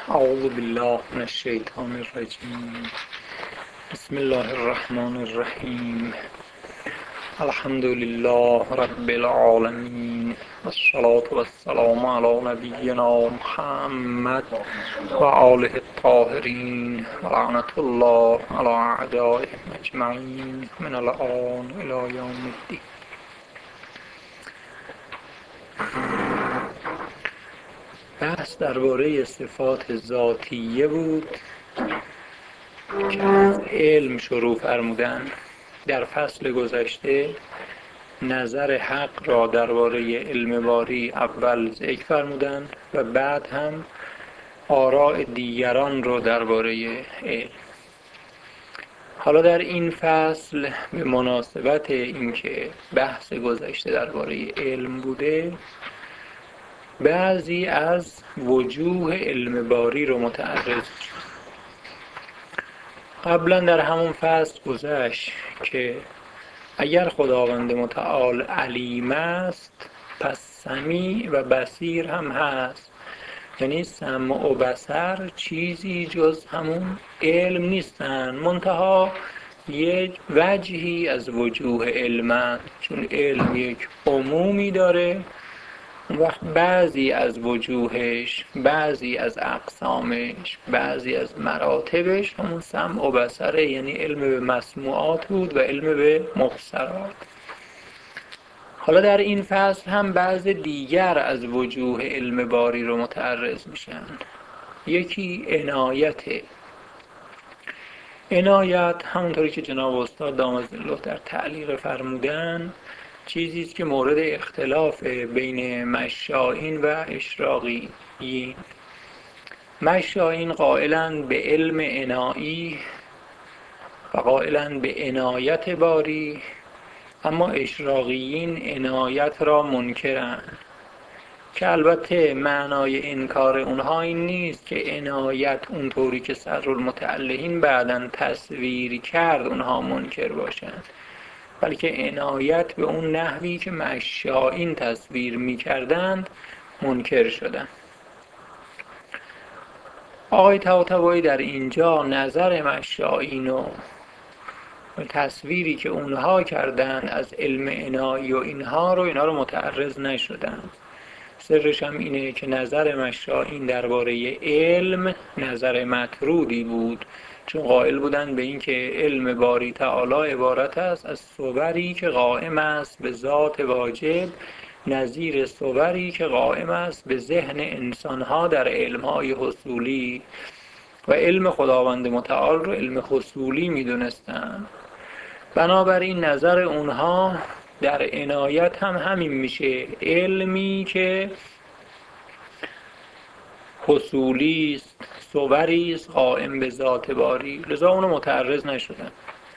اعوذ بالله من الشیطان الرجیم. بسم الله الرحمن الرحیم. الحمد لله رب العالمین والصلاة والسلام علی نبینا محمد و آله الطاهرین و لعنة الله علی اعدائهم اجمعین من الآن الی یوم الدین. بحث درباره صفات ذاتیه بود که از علم شروع فرمودن. در فصل گذشته نظر حق را درباره علم باری اول ذکر فرمودن و بعد هم آراء دیگران را درباره علم. حالا در این فصل به مناسبت اینکه بحث گذشته درباره علم بوده، بعضی از وجوه علم باری رو متعرض شد. قبلا در همون فصل گذشت که اگر خداوند متعال علیم است، پس سمیع و بصیر هم هست. یعنی سمع و بصر چیزی جز همون علم نیستن، منتها یک وجهی از وجوه علمند، چون علم یک عمومی داره. اون وقت بعضی از وجوهش، بعضی از اقسامش، بعضی از مراتبش همون سمع و بصره، یعنی علم به مسموعات بود و علم به مبصرات. حالا در این فصل هم بعض دیگر از وجوه علم باری رو متعرض میشن. یکی عنایت همونطوری که جناب استاد دامادالله در تعلیق فرمودن، چیزی است که مورد اختلاف بین مشائین و اشراقیین. مشائین قائلند به علم عنایی و قائلند به عنایت باری، اما اشراقیین عنایت را منکرند، که البته معنای انکار اونها این نیست که عنایت اونطوری که صدرالمتعلقین بعداً تصویر کرد اونها منکر باشند، بلکه عنایت به اون نحوی که مشائین تصویر می‌کردند منکر شدند. آقای طباطبایی در اینجا نظر مشائین و تصویری که اونها کردند از علم عنایی و اینا رو متعرض نشدند. سرش هم اینه که نظر مشائین درباره علم نظر مطرودی بود، چون قائل بودند به این که علم باری تعالی عبارت است از صوری که قائم است به ذات واجب، نظیر صوری که قائم است به ذهن انسانها در علمهای حصولی، و علم خداوند متعال رو علم حصولی میدونستند. بنابراین نظر اونها در عنایت هم همین میشه، علمی که حصولی است، صوری است، قائم به ذات باری، لذا اونو متعرض نشدن.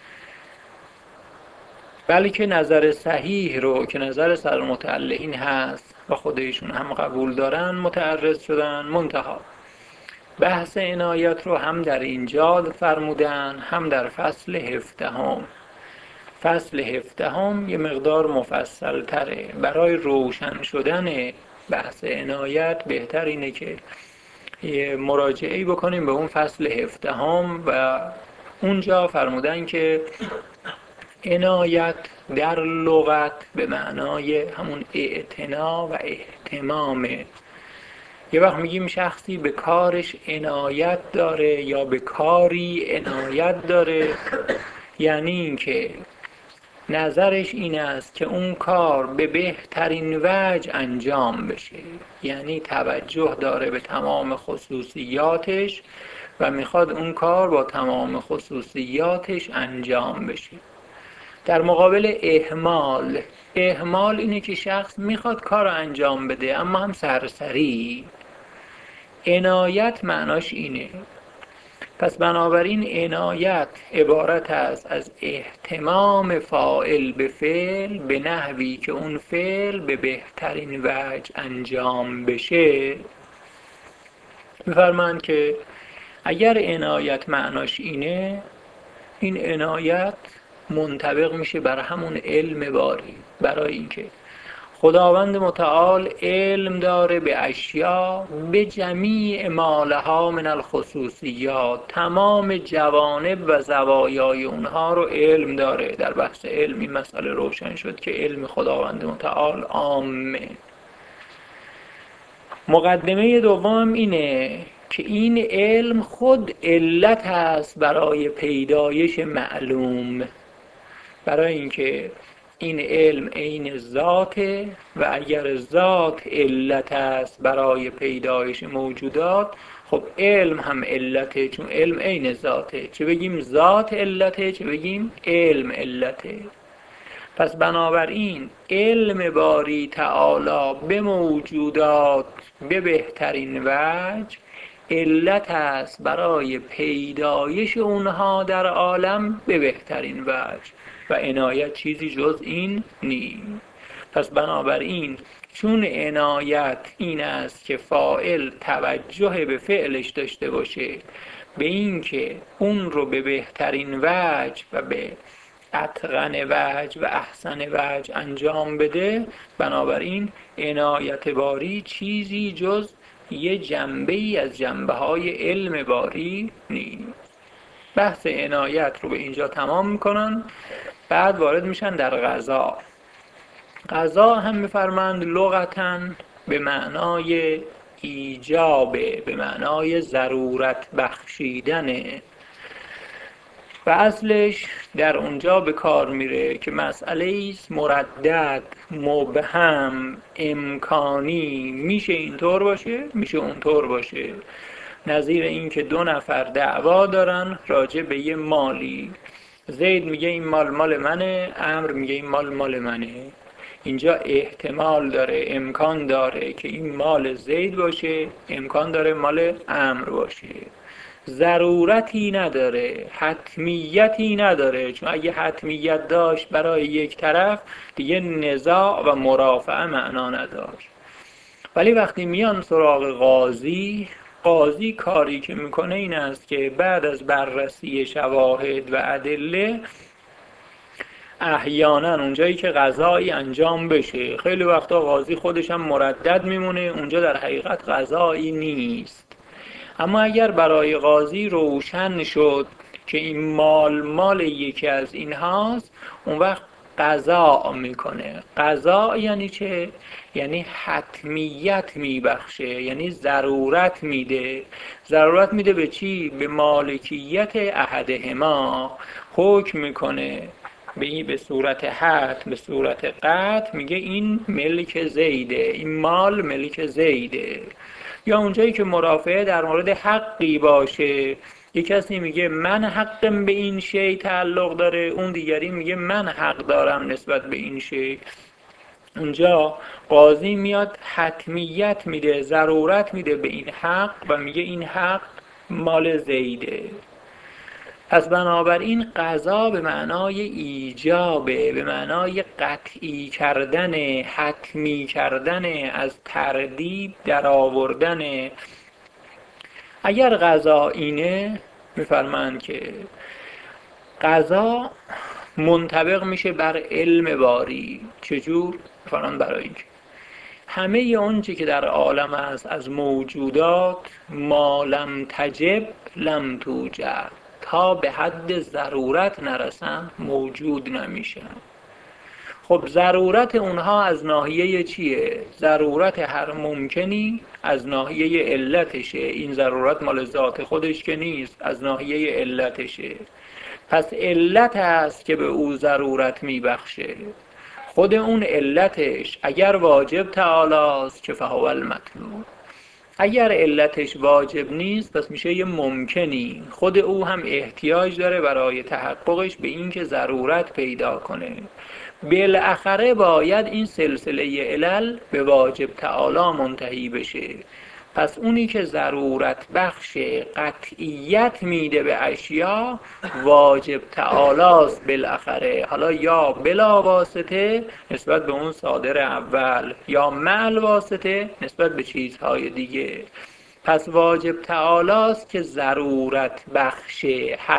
بلکه نظر صحیح رو که نظر صدرالمتعلقین هست و خودشون هم قبول دارن متعرض شدن. منتها بحث عنایت رو هم در اینجا فرمودن، هم در فصل 17. فصل 17 یه مقدار مفصل تره. برای روشن شدن بحث عنایت بهتر اینه که یه مراجعه‌ای بکنیم به اون فصل 17 و اونجا فرمودن که عنایت در لغت به معنای همون اعتنا و اهتمامه. یه وقت میگیم شخصی به کارش عنایت داره یا به کاری عنایت داره، یعنی این که نظرش این است که اون کار به بهترین وجه انجام بشه، یعنی توجه داره به تمام خصوصیاتش و میخواد اون کار با تمام خصوصیاتش انجام بشه. در مقابل اهمال اینه که شخص میخواد کار رو انجام بده اما هم سرسری. عنایت معناش اینه. پس بنابراین عنایت عبارت است از اهتمام فاعل به فعل به نحوی که اون فعل به بهترین وجه انجام بشه. می‌فرمایند که اگر عنایت معناش اینه، این عنایت منطبق میشه بر همون علم باری، برای اینکه خداوند متعال علم داره به اشیا به جمیع مالها من الخصوصیات، تمام جوانب و زوایای اونها رو علم داره. در بحث علم این مسئله روشن شد که علم خداوند متعال عامه. مقدمه دوم اینه که این علم خود علت است برای پیدایش معلوم، برای اینکه این علم عین ذاته و اگر ذات علت است برای پیدایش موجودات، خب علم هم علته، چون علم عین ذاته، چه بگیم ذات علته چه بگیم علم علته. پس بنابراین علم باری تعالی به موجودات به بهترین وجه علت است برای پیدایش اونها در عالم به بهترین وجه و عنایت چیزی جز این نیست. پس بنابراین چون عنایت این است که فاعل توجه به فعلش داشته باشه، به این که اون رو به بهترین وجه و به اتقن وجه و احسن وجه انجام بده، بنابراین عنایت باری چیزی جز یه جنبه ای از جنبه های علم باری نیست. بحث عنایت رو به اینجا تمام میکنن، بعد وارد میشن در قضا. قضا هم میفرمند لغتاً به معنای ایجابه، به معنای ضرورت بخشیدنه و اصلش در اونجا به کار میره که مسئله ایست مردد، مبهم، امکانی، میشه اینطور باشه میشه اونطور باشه. نظیر این که دو نفر دعوا دارن راجع به یه مالی، زید میگه این مال مال منه، عمرو میگه این مال مال منه. اینجا احتمال داره، امکان داره که این مال زید باشه، امکان داره مال عمرو باشه. ضرورتی نداره، حتمیتی نداره، چون اگه حتمیت داشت برای یک طرف دیگه نزاع و مرافعه معنا نداشت. ولی وقتی میان سراغ قاضی کاری که میکنه این است که بعد از بررسی شواهد و ادله احیانا اونجایی که قضایی انجام بشه، خیلی وقتا قاضی خودش هم مردد میمونه، اونجا در حقیقت قضایی نیست. اما اگر برای قاضی روشن شد که این مال یکی از این هاست، اون وقت قضا میکنه. قضا یعنی چه؟ یعنی حتمیت میبخشه، یعنی ضرورت میده. ضرورت میده به چی؟ به مالکیت احدهما. حکم میکنه به صورت حتم، به صورت قطع، میگه این ملک زیده، این مال ملک زیده. یا اونجایی که مرافعه در مورد حقی باشه، یک کسی میگه من حقم به این شی تعلق داره، اون دیگری میگه من حق دارم نسبت به این شی، اونجا قاضی میاد حتمیت میده، ضرورت میده به این حق و میگه این حق مال زیده. پس بنابراین قضا به معنای ایجابه، به معنای قطعی کردن، حتمی کردن، از تردید در آوردن. اگر قضا اینه، میفرمایند که قضا منطبق میشه بر علم باری. چجور؟ میفرمایند برای اینکه همه اون چی که در عالم است از موجودات، ما لم تجب لم توجد، تا به حد ضرورت نرسن موجود نمیشن. خب ضرورت اونها از ناحیه چیه؟ ضرورت هر ممکنی از ناحیه علتشه. این ضرورت مال ذات خودش که نیست، از ناحیه علتشه. پس علت است که به او ضرورت میبخشه. خود اون علتش اگر واجب تعالی است که فهو المطلوب، اگر علتش واجب نیست پس میشه یه ممکنی. خود او هم احتیاج داره برای تحققش به این که ضرورت پیدا کنه. بالاخره باید این سلسله علل به واجب تعالی منتهی بشه. پس اونی که ضرورت بخش قطعیت میده به اشیا واجب تعالی است بالاخره، حالا یا بلا واسطه نسبت به اون صادر اول، یا مع الواسطه نسبت به چیزهای دیگه. پس واجب تعالی است که ضرورت بخش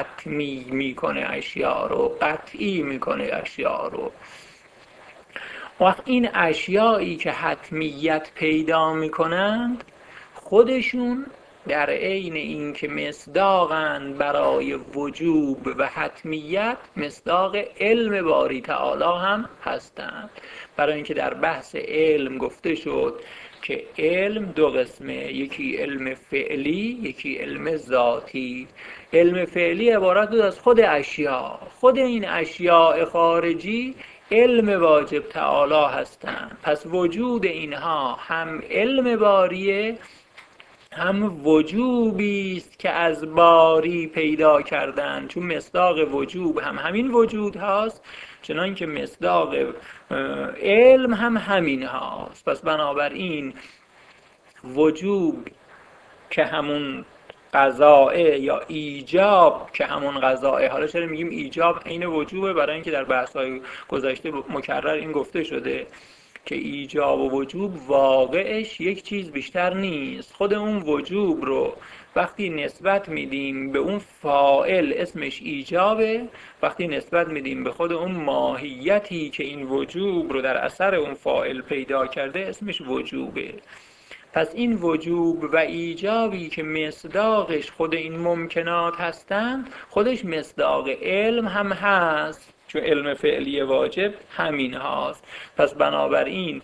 حتمی میکنه اشیا رو، قطعی میکنه اشیا رو. وقت این اشیایی که حتمیت پیدا میکنند خودشون در عین اینکه مصداقند برای وجوب و حتمیت، مصداق علم باری تعالی هم هستند. برای اینکه در بحث علم گفته شد که علم دو قسمه، یکی علم فعلی، یکی علم ذاتی. علم فعلی عبارت بود از خود اشیا، خود این اشیاء خارجی علم واجب تعالی هستند. پس وجود اینها هم علم باریه، هم وجوبی است که از باری پیدا کردن، چون مصداق وجوب هم همین وجود هاست، چنان که مصداق علم هم همین هاست. پس بنابراین وجوب که همون قضاء یا ایجاب که همون قضاء، حالا چرا میگیم ایجاب عین وجوبه؟ برای اینکه در بحث‌های گذشته مکرر این گفته شده که ایجاب و وجوب واقعش یک چیز بیشتر نیست. خود اون وجوب رو وقتی نسبت میدیم به اون فاعل اسمش ایجابه، وقتی نسبت میدیم به خود اون ماهیتی که این وجوب رو در اثر اون فاعل پیدا کرده اسمش وجوبه. پس این وجوب و ایجابی که مصداقش خود این ممکنات هستند، خودش مصداق علم هم هست، چون علم فعلی واجب همین هاست. پس بنابراین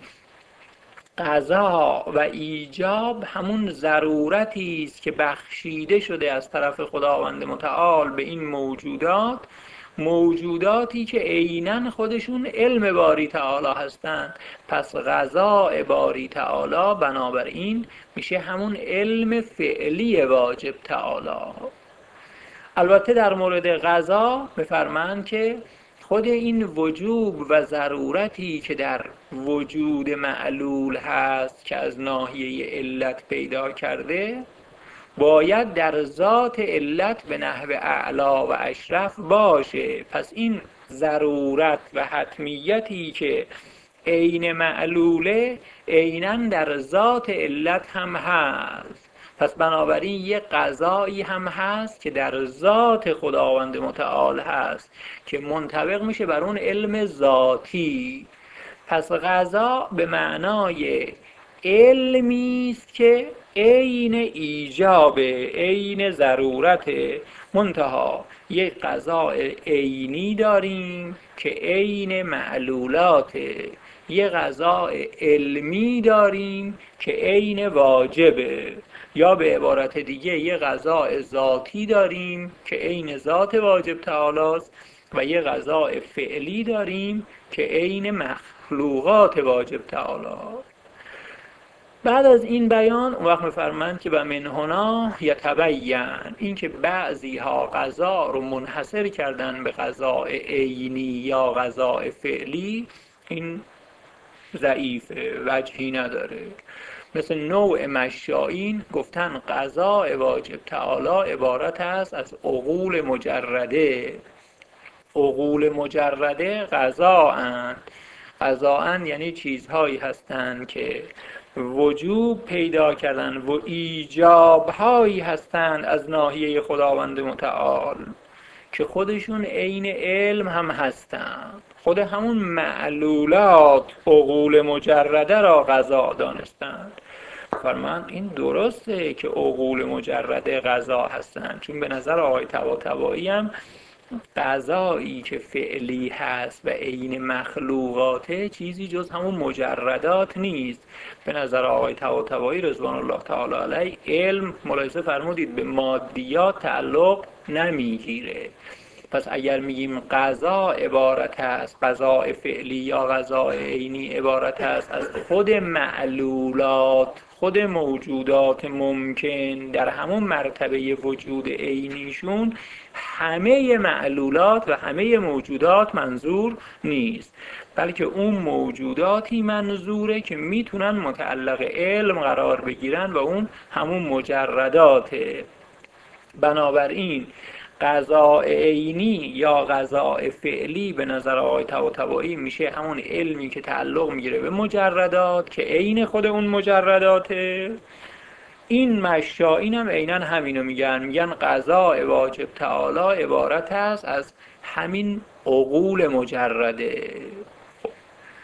قضا و ایجاب همون ضرورتی است که بخشیده شده از طرف خداوند متعال به این موجودات، موجوداتی که عیناً خودشون علم باری تعالی هستند. پس قضاء باری تعالی بنابراین میشه همون علم فعلی واجب تعالی. البته در مورد قضا بفرمایند که خود این وجوب و ضرورتی که در وجود معلول هست که از ناحیه علت پیدا کرده، باید در ذات علت به نحو اعلا و اشرف باشه. پس این ضرورت و حتمیتی که عین معلوله عیناً در ذات علت هم هست. پس بنابراین یه قضایی هم هست که در ذات خداوند متعال هست که منطبق میشه بر اون علم ذاتی. پس قضا به معنای علمی است که عین ایجاب، عین ضرورت، منتها یک قضاء عینی داریم که عین معلولات، یک قضاء علمی داریم که عین واجبه، یا به عبارت دیگه یک قضاء ذاتی داریم که عین ذات واجب تعالی است، و یک قضاء فعلی داریم که عین مخلوقات واجب تعالی. بعد از این بیان اون وقت می‌فرمایند که و من هنا یتبین، این که بعضی ها قضا رو منحصر کردن به قضاء عینی یا قضاء فعلی، این ضعیفه، وجهی نداره. مثل نوع مشائین گفتن قضاء واجب تعالی عبارت است از عقول مجرده. عقول مجرده قضاء یعنی چیزهایی هستند که وجوب پیدا کردن و ایجابهایی هستند از ناحیه خداوند متعال که خودشون عین علم هم هستند. خود همون معلولات عقول مجرده را قضا دانستند. فرمان این درسته که عقول مجرده قضا هستند، چون به نظر آقای طباطبایی هم قضایی که فعلی هست و عین مخلوقاته چیزی جز همون مجردات نیست. به نظر آقای طباطبایی رضوان الله تعالی علیه علم ملاحظه فرمودید به مادیات تعلق نمیگیره. پس اگر میگیم قضا عبارت است، قضاء فعلی یا قضاء عینی عبارت است از خود معلولات، خود موجودات ممکن در همون مرتبه وجود عینیشون، همه معلولات و همه موجودات منظور نیست، بلکه اون موجوداتی منظوره که میتونن متعلق علم قرار بگیرن و اون همون مجرداته. بنابراین قضاء عینی یا قضاء فعلی به نظر آقای طباطبایی میشه همون علمی که تعلق میگیره به مجردات که عین خود اون مجرداته. این مشائین هم عیناً همینو میگن قضاء واجب تعالی عبارت است از همین عقول مجرده.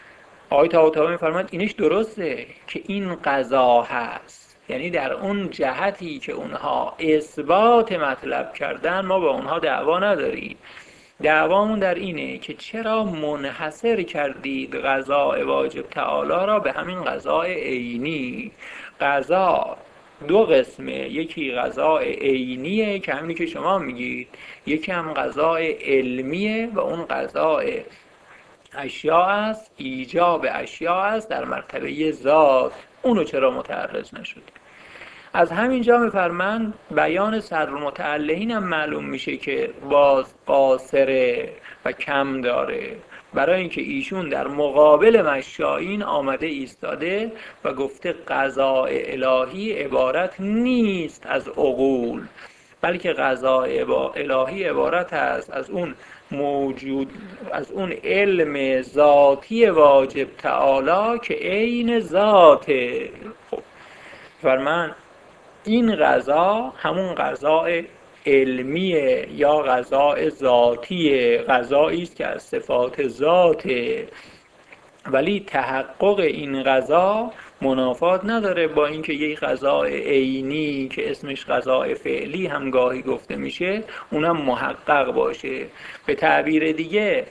آقای طباطبایی می‌فرماید اینش درسته که این قضا هست، یعنی در اون جهتی که اونها اثبات مطلب کردن ما با اونها دعوا نداریم، دعوامون در اینه که چرا منحصر کردید قضاء واجب تعالی را به همین قضاء عینی. قضا دو قسمه، یکی قضاء عینیه که همینی که شما میگید، یکی هم قضاء علمیه و اون قضاء اشیاء است، ایجاب اشیاء است در مرتبه ذات. اونو چرا متعرض نشد؟ از همینجا میفرمند بیان سرالمتعلقین هم معلوم میشه که باز قاصره و کم داره، برای اینکه ایشون در مقابل مشایین آمده ایستاده و گفته قضاء الهی عبارت نیست از عقول، بلکه قضاء الهی عبارت است از اون علم ذاتی واجب تعالی که عین ذاته. خب فرمان این قضا همون قضاء علمیه یا قضاء ذاتیه، قضایی است که از صفات ذاته، ولی تحقق این قضا منافات نداره با اینکه یک قضاء عینی که اسمش قضاء فعلی هم گاهی گفته میشه اونم محقق باشه. به تعبیر دیگه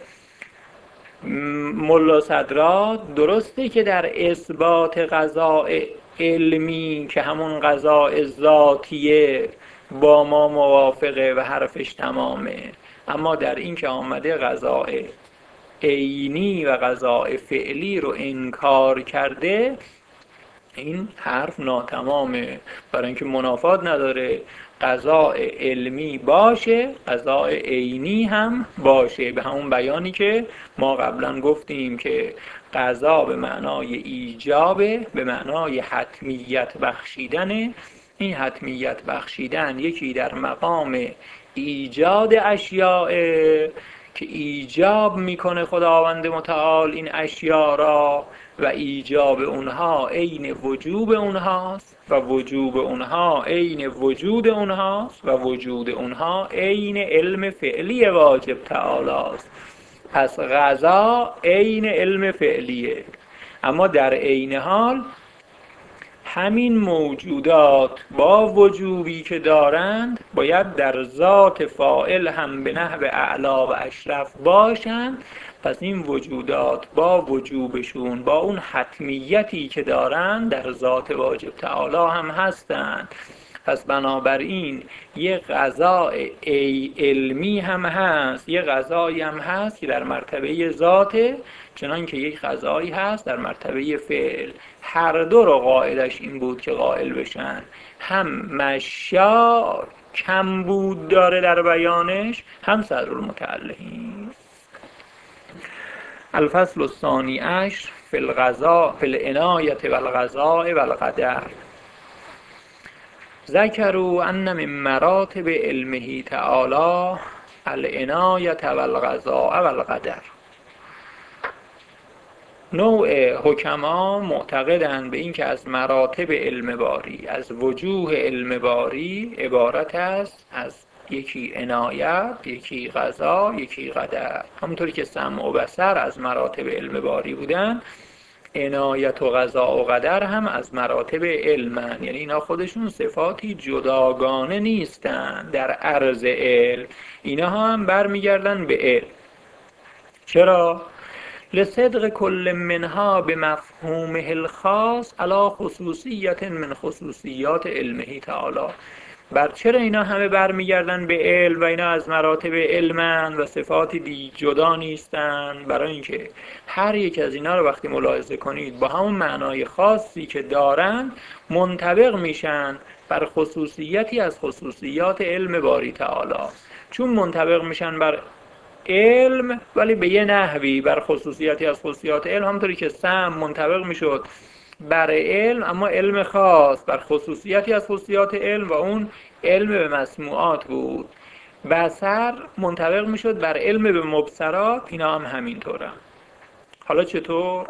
ملا صدرات درسته که در اثبات قضاء علمی که همون قضاء ذاتیه با ما موافقه و حرفش تمامه، اما در این که آمده قضاء عینی و قضاء فعلی رو انکار کرده این حرف ناتمامه، برای اینکه منافات نداره قضاء علمی باشه قضاء عینی هم باشه، به همون بیانی که ما قبلا گفتیم که قضا به معنای ایجابه، به معنای حتمیت بخشیدنه. این حتمیت بخشیدن یکی در مقام ایجاد اشیاء که ایجاب میکنه خداوند متعال این اشیاء را و ایجاب اونها عین وجوب اونهاست و وجوب اونها عین وجود اونهاست و وجود اونها عین علم فعلی واجب تعالی است. پس قضا عین علم فعلیه، اما در عین حال همین موجودات با وجوبی که دارند باید در ذات فاعل هم به نحو اعلا و اشرف باشند. پس این وجودات با وجوبشون با اون حتمیتی که دارند در ذات واجب تعالی هم هستند. پس بنابراین یه قضاء علمی هم هست، یه قضایی هم هست که در مرتبه ذاته، چنان که یک قضایی هست در مرتبه فعل. هر دو رو قاعدش این بود که قائل بشن، هم مشا کم بود داره در بیانش، هم صدرالمتعلقین. الفصل الثانی عشر فی القضاء فی العنایة والقضاء والقدر. ذکروا ان من مراتب علمه تعالی العنایة والقضاء والقدر. نوع حکما معتقدند به این که از مراتب علم باری، از وجوه علم باری عبارت است از یکی عنایت، یکی قضا، یکی قدر. همونطوری که سمع و بصر از مراتب علم باری بودن، عنایت و قضا و قدر هم از مراتب علمن، یعنی اینا خودشون صفاتی جداگانه نیستن در عرض علم، اینا هم برمیگردن به علم. چرا؟ لصدق کل منها به مفهومه الخاص علی خصوصیت من خصوصیات علمه تعالی. چرا اینا همه برمیگردن به علم و اینا از مراتب علمن و صفاتی جدا نیستن؟ برای اینکه هر یک از اینا رو وقتی ملاحظه کنید با همون معنای خاصی که دارن منطبق میشن بر خصوصیتی از خصوصیات علم باری تعالی. چون منطبق میشن بر علم ولی به یه نحوی بر خصوصیتی از خصوصیات علم، همونطوری که سمع منطبق میشد بر علم اما علم خاص بر خصوصیتی از خصوصیات علم و اون علم به مسموعات بود، بصر منطبق میشد بر علم به مبصرات، اینا هم همینطوره. حالا چطور؟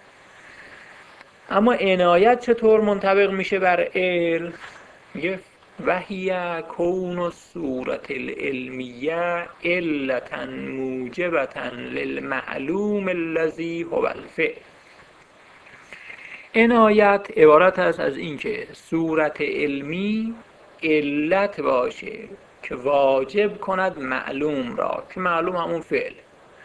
اما عنایت چطور منطبق میشه بر علم؟ میگه وهی کون الصورة العلمیه علة موجبة للمعلوم الذی هو الفعل. عنایت عبارت است از اینکه صورت علمی علت باشه که واجب کند معلوم را، که معلوم همون فعل.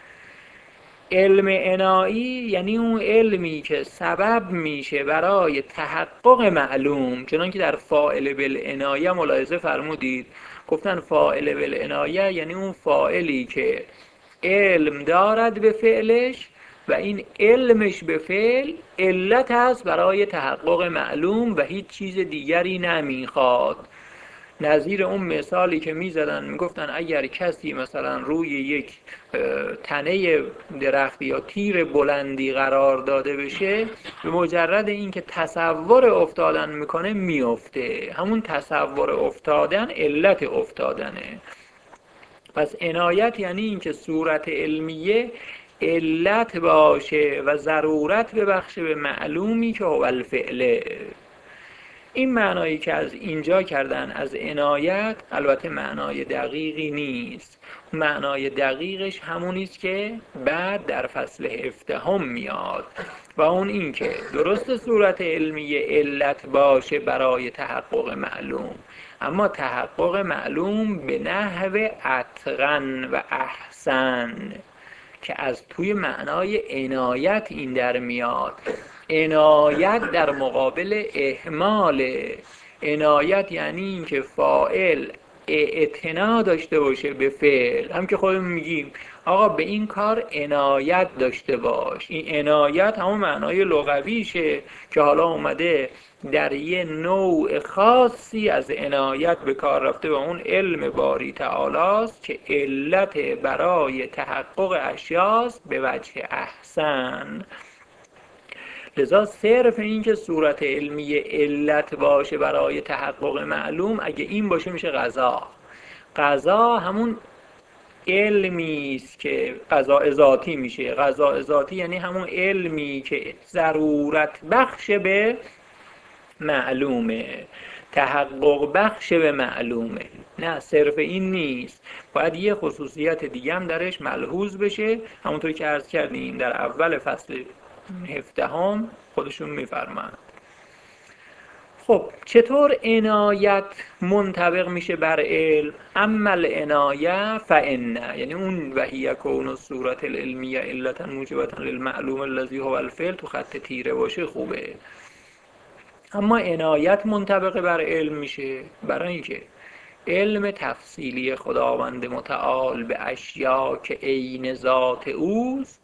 علم عنایی یعنی اون علمی که سبب میشه برای تحقق معلوم، چنان که در فاعل بالعنایه ملاحظه فرمودید، گفتن فاعل بالعنایه یعنی اون فاعلی که علم دارد به فعلش و این علمش به فعل علت است برای تحقق معلوم و هیچ چیز دیگری نمیخواد. نظیر اون مثالی که میزدن میگفتن اگر کسی مثلا روی یک تنه درخت یا تیر بلندی قرار داده بشه، به مجرد اینکه تصور افتادن میکنه میفته. همون تصور افتادن علت افتادنه. پس عنایت یعنی اینکه صورت علمیه علت باشه و ضرورت ببخشه به معلومی که هو الفعله. این معنایی که از اینجا کردن از عنایت البته معنای دقیقی نیست. معنای دقیقش همونیست که بعد در فصل هفدهم میاد و اون این که درست صورت علمی علت باشه برای تحقق معلوم، اما تحقق معلوم به نحو اتقن و احسن که از توی معنای عنایت این در میاد. عنایت در مقابل اهمال. عنایت یعنی این که فاعل اعتنا داشته باشه به فعل، هم که خودمون میگیم آقا به این کار عنایت داشته باش. این عنایت همون معنای لغویشه که حالا اومده در یه نوع خاصی از عنایت به کار رفته و اون علم باری تعالی است که علت برای تحقق اشیاست به وجه احسن. لذا صرف این که صورت علمی علت باشه برای تحقق معلوم، اگه این باشه میشه قضا. قضا همون علمی است که قضا ذاتی میشه. قضا ذاتی یعنی همون علمی که ضرورت بخش به معلومه، تحقق بخش به معلومه. نه صرف این نیست، باید یه خصوصیت دیگه هم درش ملحوظ بشه، همونطور که عرض کردیم در اول فصل هفدهم خودشون میفرمایند. خب چطور عنایت منطبق میشه بر علم؟ اما العنایه فان، یعنی اون وهی کون الصورة العلمیه علتا موجبة للمعلوم الذی هو الفعل تو خط تیره باشه خوبه. اما عنایت منطبق بر علم میشه برای اینکه علم تفصیلی خداوند متعال به اشیا که عین ذات اوست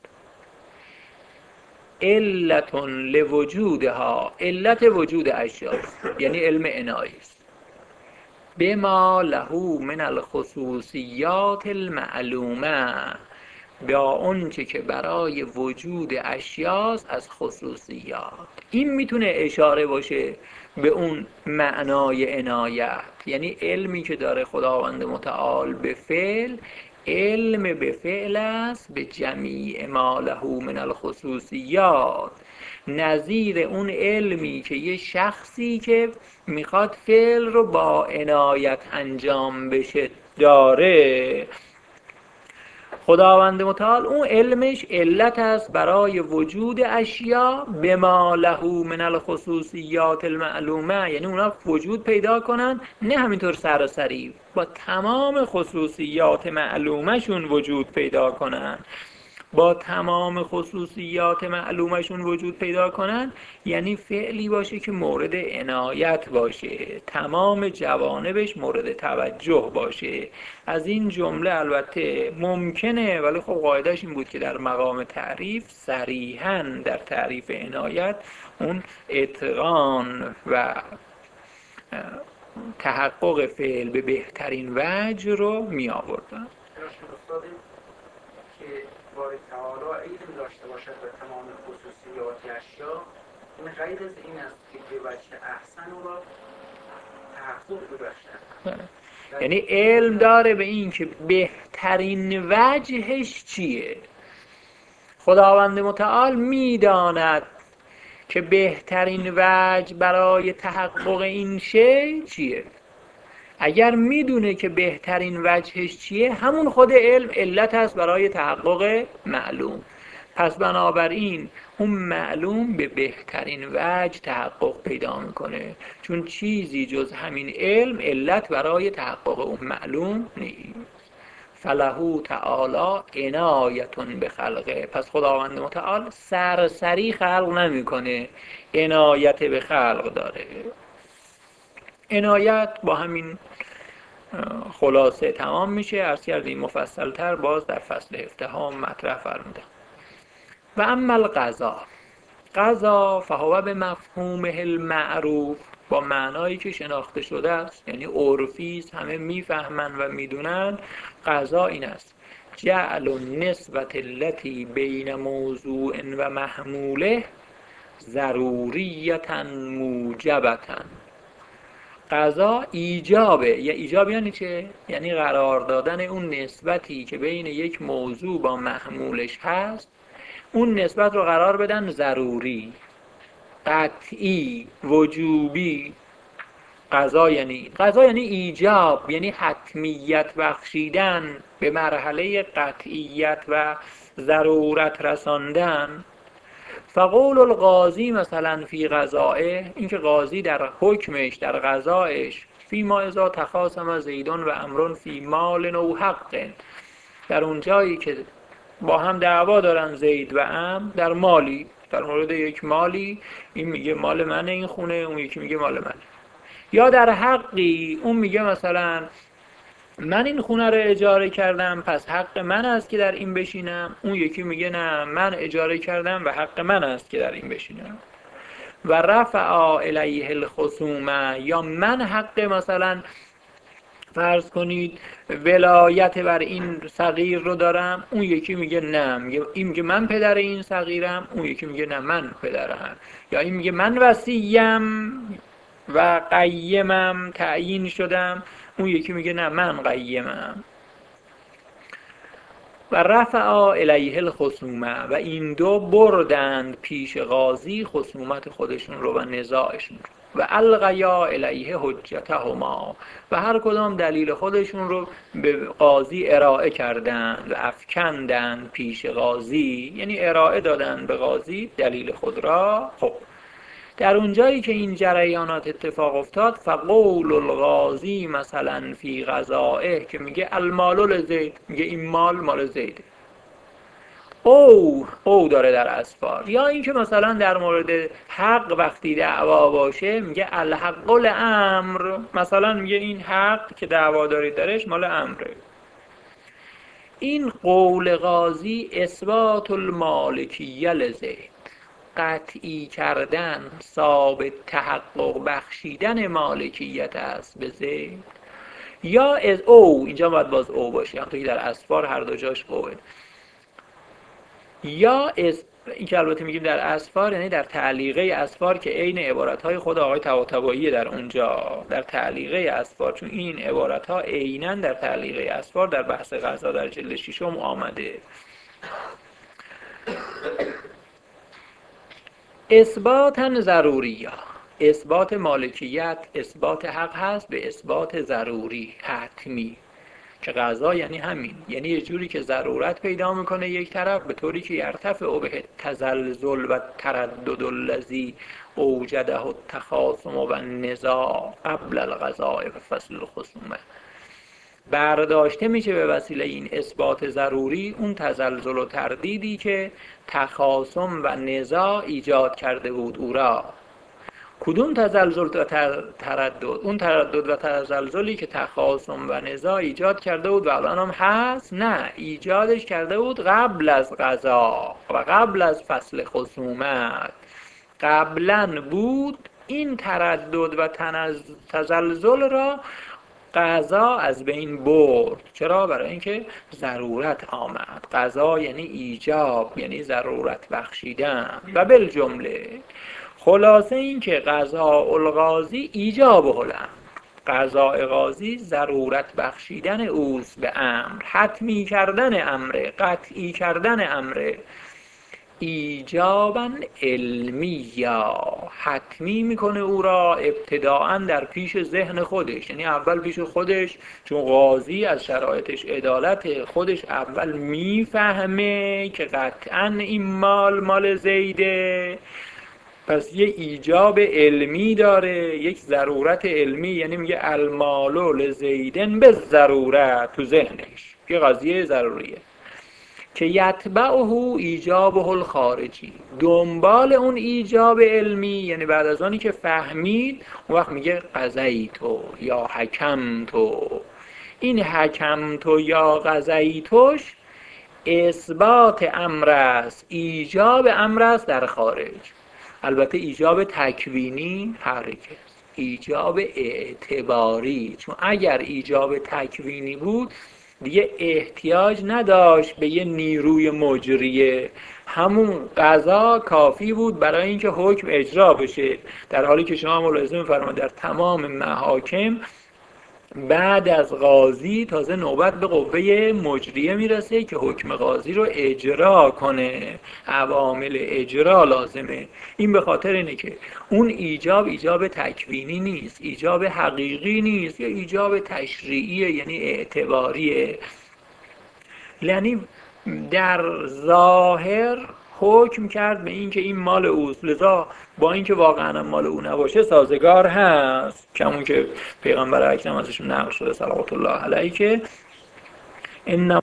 علت لوجودها، علت وجود اشیاست، یعنی علم عنایی است. بما له من الخصوصیات المعلومه، با اونچه که برای وجود اشیاست از خصوصیات. این میتونه اشاره باشه به اون معنای عنایت، یعنی علمی که داره خداوند متعال به فعل، علم به فعل است به جمیع ما له من الخصوصیات، نظیر اون علمی که یه شخصی که میخواد فعل رو با عنایت انجام بشه داره. خداوند متعال اون علمش علت است برای وجود اشیا به ما له من الخصوصیات المعلومه، یعنی اونا وجود پیدا کنن، نه همینطور سراسری، با تمام خصوصیات معلومشون وجود پیدا کنن. با تمام خصوصیات معلومشون وجود پیدا کنن یعنی فعلی باشه که مورد عنایت باشه، تمام جوانبش مورد توجه باشه. از این جمله البته ممکنه، ولی خب قاعدش این بود که در مقام تعریف صریحاً در تعریف عنایت اون اتقان و تحقق فعل به بهترین وجه رو می آوردن. باری تعالی علم داشته باشد به تمام خصوصیات اشیا، این غیر از این است که به وجه احسن او را تحقق ببخشد. یعنی علم داره به این که بهترین وجهش چیه. خداوند متعال میداند که بهترین وجه برای تحقق این شی چیه. اگر میدونه که بهترین وجهش چیه، همون خود علم علت هست برای تحقق معلوم. پس بنابراین اون معلوم به بهترین وجه تحقق پیدا میکنه، چون چیزی جز همین علم علت برای تحقق اون معلوم نیست. فله تعالی عنایتون به خلقه، پس خداوند متعال سرسری خلق نمیکنه، عنایت به خلق داره. عنایت با همین خلاصه تمام میشه. عرض کردیم مفصل تر باز در فصل هفدهم مطرح فرمودم. و اما القضا، قضا فهو به مفهومه المعروف، با معنایی که شناخته شده است، یعنی عرفی است، همه میفهمن و میدونن. قضا این است: جعل النسبة التي بین موضوع و محموله ضروریة موجبة. قضا ایجابه. یا ایجاب یعنی چه؟ یعنی قرار دادن اون نسبتی که بین یک موضوع با محمولش هست، اون نسبت رو قرار بدن ضروری، قطعی، وجوبی. قضا یعنی ایجاب، یعنی حتمیت بخشیدن، به مرحله قطعیت و ضرورت رساندن. فقول القاضی مثلا فی قضائه، این که قاضی در حکمش، در قضایش، فی ما اذا تخاصم زیدون و عمرو فی مال او حق، در اون جایی که با هم دعوا دارن زید و عمرو در مالی، در مورد یک مالی، این میگه مال منه این خونه، اون یکی میگه مال منه. یا در حقی، اون میگه مثلا من این خونه رو اجاره کردم پس حق من است که در این بشینم، اون یکی میگه نه من اجاره کردم و حق من است که در این بشینم. و رفع الیه الخصومه، یا من حق مثلا فرض کنید ولایت بر این صغیر رو دارم، اون یکی میگه نه، این میگه من پدر این صغیرم، اون یکی میگه نه من پدرم. یا این میگه من وصیم و قیمم، تعیین شدم، اون یکی میگه نه من قیمم. و رفع الیه الخصومه، و این دو بردند پیش قاضی خصومت خودشون رو و نزاعشون رو. و القیا الیه حجتهما، و هر کدام دلیل خودشون رو به قاضی ارائه کردند و افکندند پیش قاضی، یعنی ارائه دادند به قاضی دلیل خود را. خب در اونجایی که این جریانات اتفاق افتاد، فقول القاضی مثلا فی قضائه، که میگه المال لزید، میگه این مال زیده، او داره در اسفار. یا این که مثلا در مورد حق وقتی دعوا باشه میگه الحق الامر، مثلا میگه این حق که دعوا دارید درش مال امره. این قول قاضی اثبات المالکیه لزید، قطعی کردن، ثابت تحقق بخشیدن مالکیت است به زید. یا از او، اینجا باید باز او باشه، همونطور که در اسفار هر دو جاش اوه. یا از این که البته میگیم در اسفار، یعنی در تعلیقه اسفار که عین عبارت‌های خود آقای طباطبایی در اونجا، در تعلیقه اسفار، چون این عبارت‌ها عیناً در تعلیقه اسفار در بحث قضا در جلد 6 آمده. اثباتاً ضروریه، اثبات مالکیت، اثبات حق هست به اثبات ضروری، حتمی، که قضا یعنی همین، یعنی یه جوری که ضرورت پیدا میکنه یک طرف، به طوری که یرتفع به تزلزل و تردد الذی اوجده التخاصم و النزاع قبل القضاء و فصل الخصومه، برداشته میشه به وسیله این اثبات ضروری اون تزلزل و تردیدی که تخاصم و نزاع ایجاد کرده بود او را. کدوم تزلزل و تردد؟ اون تردد و تزلزلی که تخاصم و نزاع ایجاد کرده بود و الان هم هست؟ نه، ایجادش کرده بود قبل از قضا و قبل از فصل خصومت. قبلا بود این تردد و تزلزل را قضا از بین برد. چرا؟ برای اینکه ضرورت آمد. قضا یعنی ایجاب، یعنی ضرورت بخشیدن. و بالجمله خلاصه این که قضاء القاضی ایجاب الامر، قضاء قاضی ضرورت بخشیدن اوست به امر، حتمی کردن امره، قطعی کردن امره. ایجابا علمی یا حتمی میکنه او را ابتداعا در پیش ذهن خودش، یعنی اول پیش خودش، چون قاضی از شرایطش عدالت خودش اول میفهمه که قطعا این مال زیده، پس یه ایجاب علمی داره، یک ضرورت علمی، یعنی میگه المال لزیدن به ضرورت تو ذهنش، یه قضیه ضروریه که یتبعه ایجابه الخارجی، دنبال اون ایجاب علمی، یعنی بعد از آنی که فهمید اون وقت میگه قضیتو یا حکمتو. این حکمتو یا قضیتوش اثبات امر است، ایجاب امر است در خارج. البته ایجاب تکوینی هرگز، ایجاب اعتباری، چون اگر ایجاب تکوینی بود دیگه احتیاج نداشت به یه نیروی مجریه، همون قضا کافی بود برای اینکه حکم اجرا بشه، در حالی که شما ملاحظه می‌فرمایید در تمام محاکم بعد از قاضی تازه نوبت به قوه مجریه میرسه که حکم قاضی رو اجرا کنه، عوامل اجرا لازمه. این به خاطر اینه که اون ایجاب تکوینی نیست، ایجاب حقیقی نیست، یا ایجاب تشریعیه، یعنی اعتباریه. یعنی در ظاهر حکم کرد به این که این مال اوست، لذا با اینکه واقعا مال او نباشه سازگار هست، کمون که پیغمبر اکرم ازشون نقل شده صلوات الله علیه که ان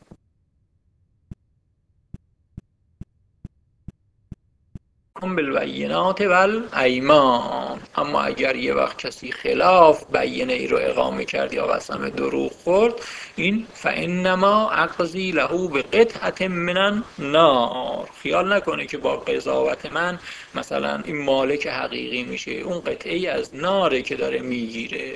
بالبینات والایمان، اما اگر یه وقت کسی خلاف بینه ای رو اقامه کرد یا قسم دروغ خورد، این فانما اقضی له بقطعه من النار، خیال نکنه که با قضاوت من مثلا این مالک حقیقی میشه، اون قطعه ای از ناره که داره میگیره.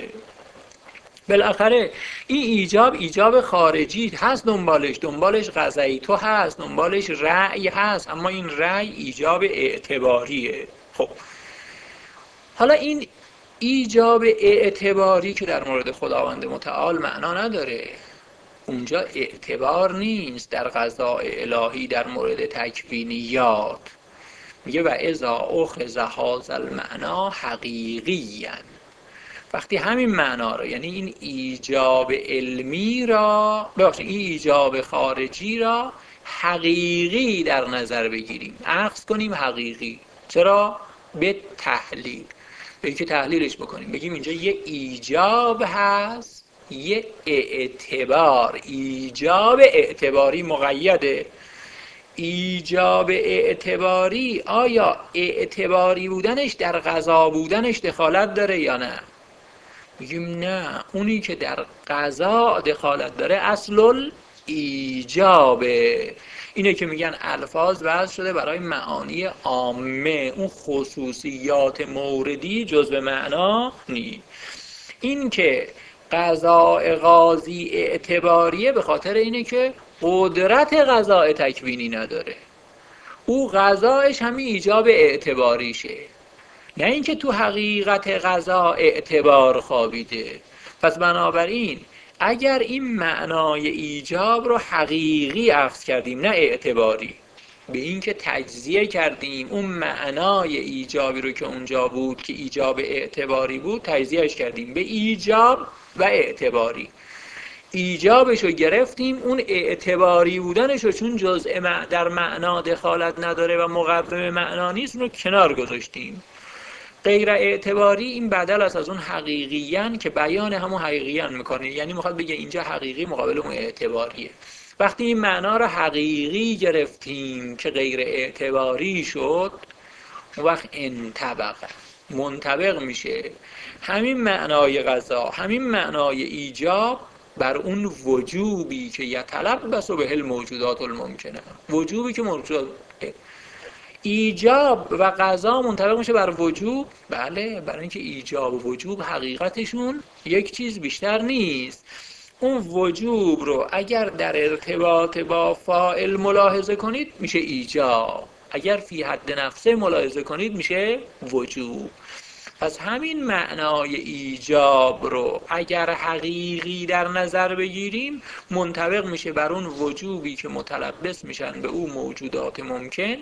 بالاخره این ایجاب خارجی هست، دنبالش قضایی تو هست، دنبالش رأی هست، اما این رأی ایجاب اعتباریه. خب حالا این ایجاب اعتباری که در مورد خداوند متعال معنا نداره، اونجا اعتبار نیست در قضاء الهی در مورد تکوینیات. میگه و اذا اخذ هذا المعنا حقیقیاً، وقتی همین معنا رو، یعنی این ایجاب علمی را، این ایجاب خارجی را حقیقی در نظر بگیریم، اخذ کنیم حقیقی، چرا؟ به تحلیل، به اینکه تحلیلش بکنیم، بگیم اینجا یه ایجاب هست، یه اعتبار، ایجاب اعتباری مقیده. ایجاب اعتباری آیا اعتباری بودنش در قضا بودنش دخالت داره یا نه؟ میگیم نه، اونی که در قضا دخالت داره اصل ایجابه. اینه که میگن الفاظ وضع شده برای معانی عامه، اون خصوصیات موردی جزء معنا نی. این که قضاء قاضی اعتباریه به خاطر اینه که قدرت قضاء تکوینی نداره، او قضایش همین ایجاب اعتباریشه، نه اینکه تو حقیقت قضا اعتبار خوابیده. پس بنابراین اگر این معنای ایجاب رو حقیقی اخذ کردیم نه اعتباری، به این که تجزیه کردیم اون معنای ایجابی رو که اونجا بود که ایجاب اعتباری بود تجزیهش کردیم به ایجاب و اعتباری، ایجابش رو گرفتیم، اون اعتباری بودنش رو چون جزء در معنا دخالت نداره و مقوم معنا نیست رو کنار گذاشتیم. غیر اعتباری این بدل است از اون حقیقیاً که بیان همون حقیقیاً میکنه، یعنی میخواد بگه اینجا حقیقی مقابل اون اعتباریه. وقتی این معنا رو حقیقی گرفتیم که غیر اعتباری شد، اون وقت منطبق میشه همین معنای قضا، همین معنای ایجاب بر اون وجوبی که یتلبس به الموجودات الممکنه، وجوبی که موجودات ایجاب و قضا منطبق میشه بر وجوب. بله، برای اینکه ایجاب و وجوب حقیقتشون یک چیز بیشتر نیست. اون وجوب رو اگر در ارتباط با فاعل ملاحظه کنید میشه ایجاب، اگر فی حد نفسه ملاحظه کنید میشه وجوب. پس همین معنای ایجاب رو اگر حقیقی در نظر بگیریم منطبق میشه بر اون وجوبی که متلبس میشن به اون موجودات ممکن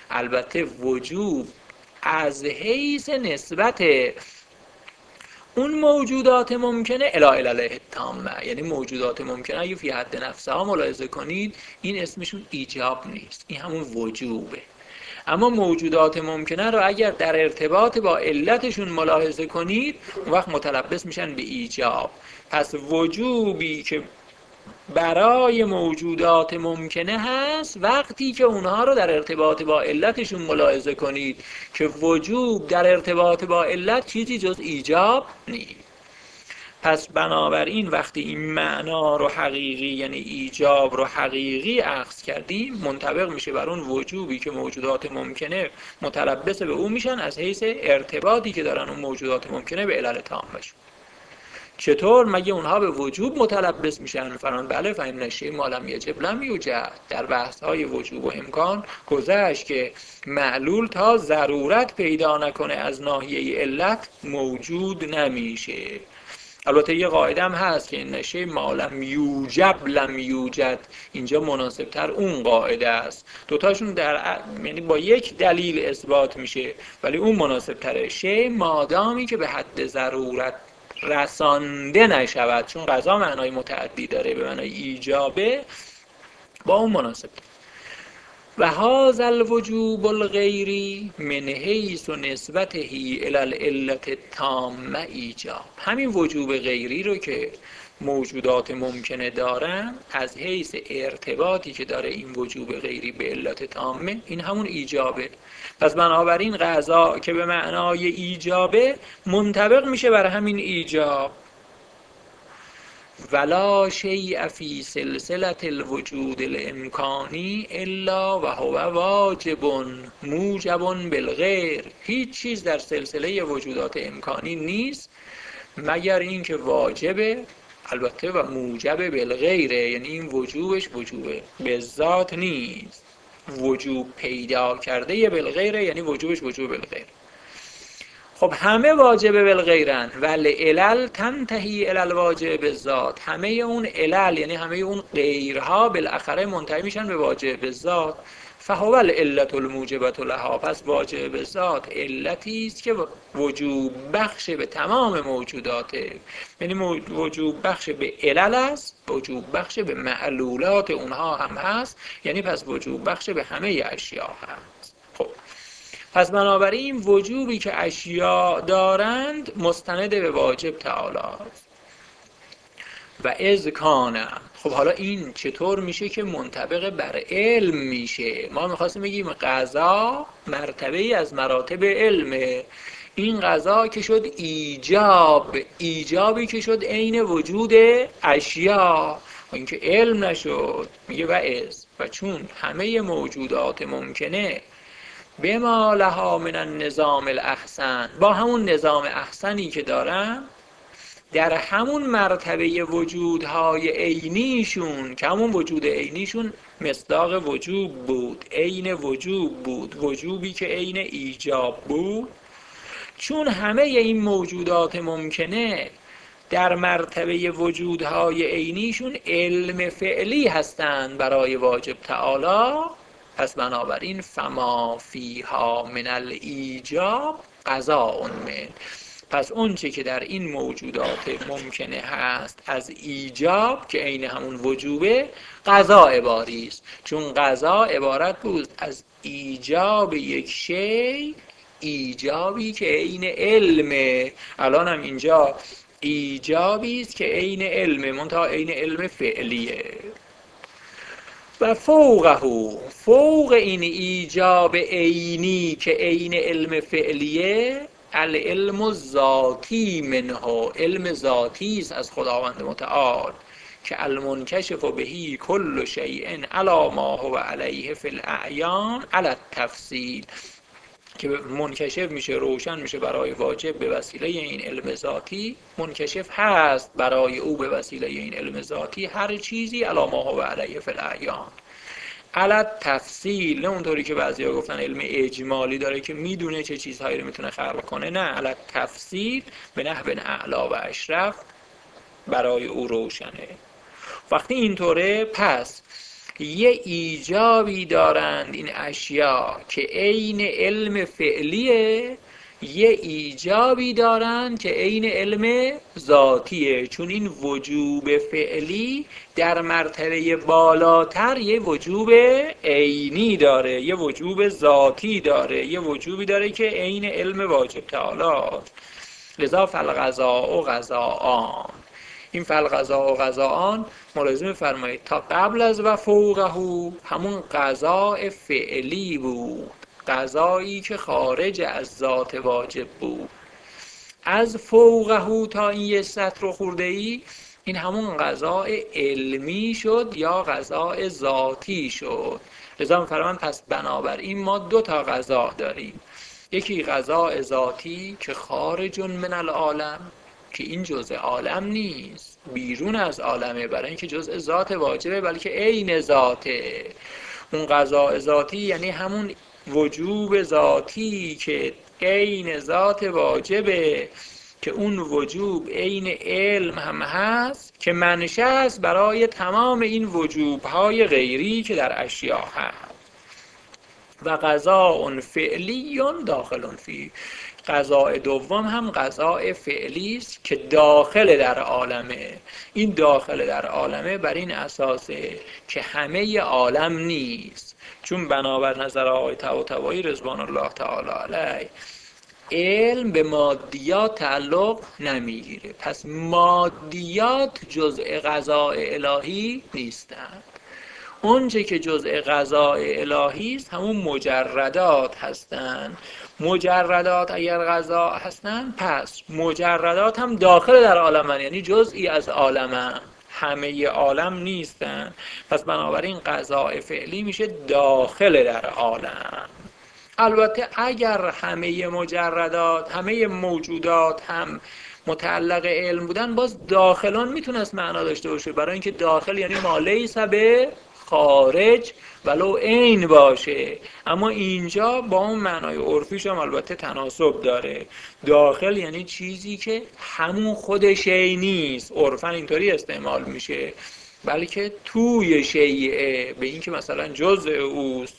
البته وجوب از حیث نسبت اون موجودات ممکنه الی علل تامه، یعنی موجودات ممکنه اگه فی حد نفسها ملاحظه کنید این اسمشون ایجاب نیست، این همون وجوبه. اما موجودات ممکنه رو اگر در ارتباط با علتشون ملاحظه کنید اون وقت متلبس میشن به ایجاب. پس وجوبی که برای موجودات ممکنه هست وقتی که اونها رو در ارتباط با علتشون ملاحظه کنید که وجوب در ارتباط با علت چیزی جز ایجاب نیست. پس بنابراین وقتی این معنا رو حقیقی یعنی ایجاب رو حقیقی اخذ کردیم منطبق میشه بر اون وجوبی که موجودات ممکنه متلبس به اون میشن از حیث ارتباطی که دارن اون موجودات ممکنه به علل تامشون. چطور؟ مگه اونها به وجوب متلبس میشن؟ فرمان بله، فهم نشی ما لم یجب لم یوجد. در بحث های وجوب و امکان گذشت که معلول تا ضرورت پیدا نکنه از ناحیه علت موجود نمیشه. البته یه قاعده هم هست که این نشه ما لم یوجب لم یوجد، اینجا مناسب تر اون قاعده است. دوتاشون یعنی با یک دلیل اثبات میشه ولی اون مناسب تره. شی مادامی که به حد ضرورت رسانده نشود، چون قضا معنای متعدی داره، به معنای ایجابه، با اون مناسب. و هذا الوجوب الغیری من حیث نسبته الی العلة التامه ایجاب. همین وجوب غیری رو که موجودات ممکنه دارن از حیث ارتباطی که داره این وجوب غیری به علت تامه این همون ایجابه. پس بنابراین قضا که به معنای ایجابه منطبق میشه بر همین ایجاب. ولا شیء فی سلسله الوجود الامکانی الا و هو واجب موجب بالغیر. هیچ چیز در سلسله وجودات امکانی نیست مگر اینکه واجبه، البته و موجب بالغیره، یعنی این وجوبش وجوبه به ذات نیست، وجوب پیدا کرده بالغیره، یعنی وجوبش وجوب بالغیر. خب همه واجب بالغیرن ولی علل تنتهی الی الواجب بالذات. همه اون علل یعنی همه اون غیرها بالاخره منتهی میشن به واجب بالذات. فهو العلة الموجبة لها. پس واجب بالذات علتی است که وجوب بخش به تمام موجوداته، یعنی وجوب بخش به علل است، وجوب بخش به معلولات اونها هم هست، یعنی پس وجوب بخش به همه اشیا هست. خب پس بنابراین وجوبی که اشیا دارند مستند به واجب تعالی است. و اذ کان. خب حالا این چطور میشه که منطبق بر علم میشه؟ ما میخواستیم بگیم قضا مرتبه ای از مراتب علمه. این قضا که شد ایجاب، ایجابی که شد عین وجود اشیا، و اینکه علم نشد. میگه و اذ، و چون همه موجودات ممکنه بما لها من النظام الاحسن، با همون نظام احسنی که دارن، در همون مرتبه وجودهای عینیشون که همون وجود عینیشون مصداق وجوب بود، عین وجوب بود، وجوبی که عین ایجاب بود، چون همه این موجودات ممکنه در مرتبه وجودهای عینیشون علم فعلی هستند برای واجب تعالی، پس بنابراین فما فیها من الایجاب قضاء من. پس اون چه که در این موجودات ممکنه هست از ایجاب که عین همون وجوبه، قضا عباری است. چون قضا عبارت بود از ایجاب یک شی، ایجابی که عین علمه. الان هم اینجا ایجابی است که عین علمه، منتها عین علم فعلیه. و فوق این ایجاب عینی که عین علم فعلیه، العلم الذاتی منه، علم ذاتی است از خداوند متعال، که المنکشف بهی کل شیء علی ما هو علیه فی الاعیان علی التفصیل، که منکشف میشه، روشن میشه برای واجب به وسیله این علم ذاتی. منکشف هست برای او به وسیله این علم ذاتی هر چیزی علی ما هو علیه فی الاعیان علی تفصیل، نه اونطوری که بعضیا گفتن علم اجمالی داره که میدونه چه چیزهایی رو میتونه خلق کنه، نه، علی تفصیل به نحو اعلی و اشرف برای او روشنه. وقتی اینطوره پس یه ایجابی دارند این اشیا که عین علم فعلیه، یه ایجابی دارند که عین علم ذاتیه. چون این وجوب فعلی در مرتبه بالاتر یه وجوب عینی داره، یه وجوب ذاتی داره، یه وجوبی داره که عین علم واجب تعالی. لذا فالقضاء قضاءان، این فالقضاء و قضاءان ملاحظه می‌فرمایید تا قبل از و فوقه همون قضاء فعلی بود، قضایی که خارج از ذات واجب بود. از فوقه تا این یه سطر رو خورده ای، این همون قضاء علمی شد یا قضاء ذاتی شد. لذا می‌فرمایند پس بنابراین ما دو تا قضا داریم، یکی قضاء ذاتی که خارج من العالم، که این جزء عالم نیست، بیرون از عالمه، برای اینکه جزء ذات واجبه بلکه عین ذاته. اون قضاء ذاتی یعنی همون وجوب ذاتی که عین ذات واجبه، که اون وجوب عین علم هم هست که منشأ است برای تمام این وجوب‌های غیری که در اشیا هست. و قضاء فعلی داخل فی، قضاء دوم هم قضاء فعلی است که داخل در عالمه. این داخل در عالمه بر این اساسه که همه عالم نیست، چون بنابر نظر آقای طباطبایی رضوان الله تعالی علیه علم به مادیات تعلق نمیگیره، پس مادیات جزء قضاء الهی نیستند. اونچه که جزء قضاء الهی است همون مجردات هستند. مجردات اگر قضا هستند پس مجردات هم داخل در عالمن، یعنی جزئی از عالمن، همه عالم نیستن. پس بنابراین قضاء فعلی میشه داخل در عالم. البته اگر همه مجردات، همه موجودات هم متعلق علم بودن، باز داخلان میتونست معنا داشته باشه، برای اینکه داخل یعنی ما لیس به خارج ولو عین باشه. اما اینجا با اون معنای عرفیش هم البته تناسب داره. داخل یعنی چیزی که همون خود شی نیست، عرفاً اینطوری استعمال میشه، بلکه توی شیء، به این که مثلا جزء اوست.